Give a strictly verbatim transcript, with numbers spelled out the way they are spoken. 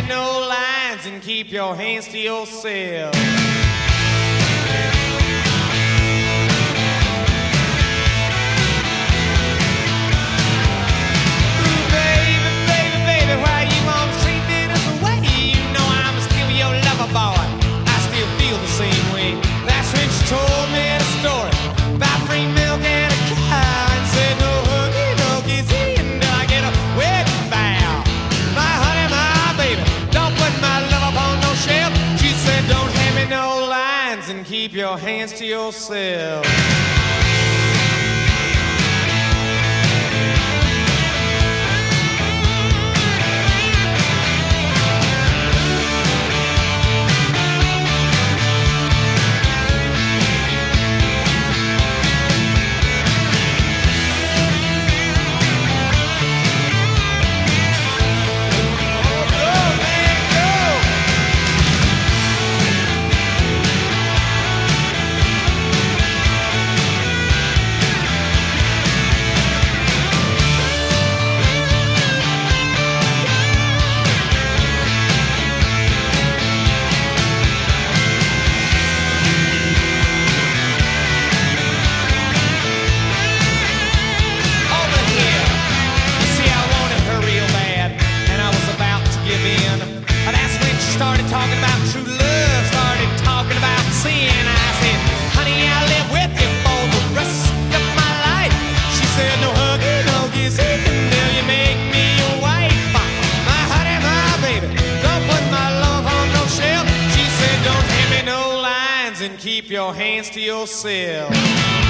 me no lines and keep your hands to yourself. Told me the story about free milk and a cow, and said no hooky, no kissy until I get a wedding vow. My honey, my baby, don't put my love upon no shelf. She said don't hand me no lines and keep your hands to yourself. Started talking about true love, started talking about sin. I said, honey, I'll live with you for the rest of my life. She said, no huggy, no kissy until you make me your wife. My honey, my baby, don't put my love on no shelf. She said, don't hand me no lines and keep your hands to yourself.